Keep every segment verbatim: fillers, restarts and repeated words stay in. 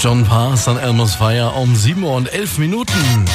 John Pass an Elmo's Fire um sieben Uhr und elf Minuten.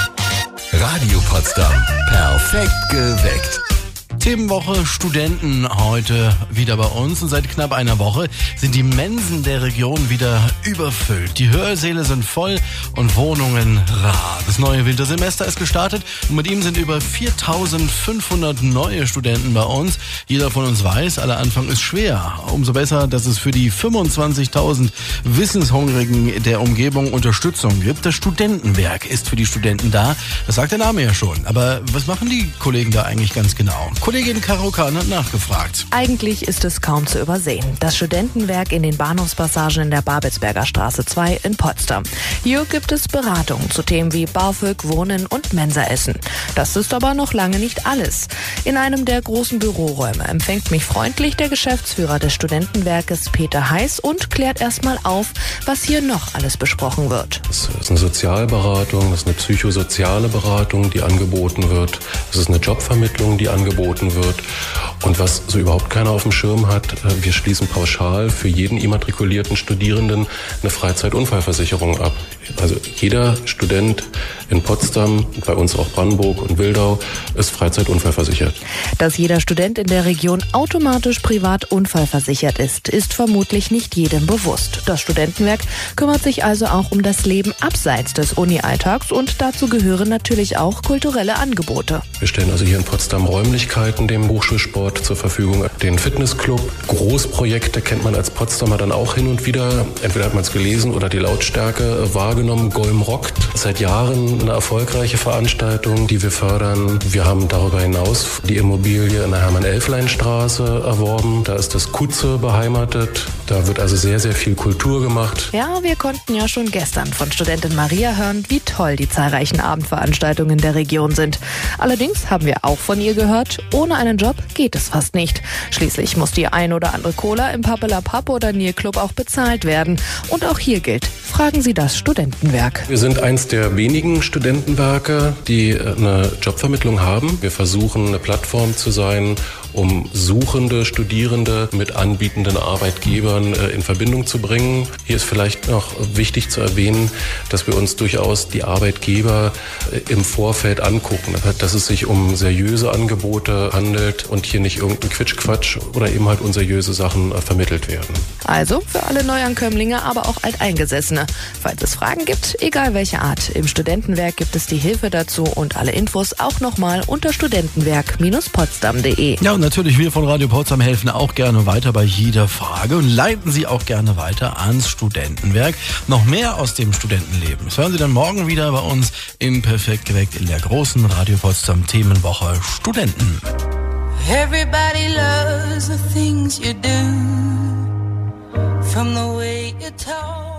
Radio Potsdam. Perfekt geweckt. Themenwoche Studenten heute wieder bei uns und seit knapp einer Woche sind die Mensen der Region wieder überfüllt. Die Hörsäle sind voll und Wohnungen rar. Das neue Wintersemester ist gestartet und mit ihm sind über viertausendfünfhundert neue Studenten bei uns. Jeder von uns weiß, aller Anfang ist schwer. Umso besser, dass es für die fünfundzwanzigtausend Wissenshungrigen der Umgebung Unterstützung gibt. Das Studentenwerk ist für die Studenten da. Das sagt der Name ja schon. Aber was machen die Kollegen da eigentlich ganz genau? Kollegin Caro Kahn hat nachgefragt. Eigentlich ist es kaum zu übersehen. Das Studentenwerk in den Bahnhofspassagen in der Babelsberger Straße zwei in Potsdam. Hier gibt es Beratungen zu Themen wie BAföG, Wohnen und Mensaessen. Das ist aber noch lange nicht alles. In einem der großen Büroräume empfängt mich freundlich der Geschäftsführer des Studentenwerkes Peter Heiß und klärt erstmal auf, was hier noch alles besprochen wird. Das ist eine Sozialberatung, das ist eine psychosoziale Beratung, die angeboten wird. Das ist eine Jobvermittlung, die angeboten wird. Und was so überhaupt keiner auf dem Schirm hat, wir schließen pauschal für jeden immatrikulierten Studierenden eine Freizeitunfallversicherung ab. Also jeder Student in Potsdam, bei uns auch Brandenburg und Wildau, ist freizeitunfallversichert. Dass jeder Student in der Region automatisch privat unfallversichert ist, ist vermutlich nicht jedem bewusst. Das Studentenwerk kümmert sich also auch um das Leben abseits des Uni-Alltags und dazu gehören natürlich auch kulturelle Angebote. Wir stellen also hier in Potsdam Räumlichkeiten dem Hochschulsport zur Verfügung, den Fitnessclub. Großprojekte kennt man als Potsdamer dann auch hin und wieder. Entweder hat man es gelesen oder die Lautstärke wahrgenommen. Golm rockt. Seit Jahren eine erfolgreiche Veranstaltung, die wir fördern. Wir haben darüber hinaus die Immobilie in der Hermann-Elflein-Straße erworben. Da ist das Kutze beheimatet. Da wird also sehr, sehr viel Kultur gemacht. Ja, wir konnten ja schon gestern von Studentin Maria hören, wie toll die zahlreichen Abendveranstaltungen der Region sind. Allerdings haben wir auch von ihr gehört, ohne einen Job geht es fast nicht. Schließlich muss die ein oder andere Cola im Pappelapapp oder Nierclub auch bezahlt werden. Und auch hier gilt, fragen Sie das Studentenwerk. Wir sind eins der wenigen Studentenwerke, die eine Jobvermittlung haben. Wir versuchen, eine Plattform zu sein, um suchende Studierende mit anbietenden Arbeitgebern in Verbindung zu bringen. Hier ist vielleicht noch wichtig zu erwähnen, dass wir uns durchaus die Arbeitgeber im Vorfeld angucken, dass es sich um seriöse Angebote handelt und hier nicht irgendein Quitschquatsch oder eben halt unseriöse Sachen vermittelt werden. Also für alle Neuankömmlinge, aber auch Alteingesessene. Falls es Fragen gibt, egal welche Art, im Studentenwerk gibt es die Hilfe dazu und alle Infos auch nochmal unter studentenwerk Bindestrich potsdam punkt de. Ja, und natürlich, wir von Radio Potsdam helfen auch gerne weiter bei jeder Frage und leiten Sie auch gerne weiter ans Studentenwerk. Noch mehr aus dem Studentenleben. Das hören Sie dann morgen wieder bei uns im Perfekt geweckt in der großen Radio Potsdam Themenwoche Studenten. Everybody loves the things you do, from the way you talk.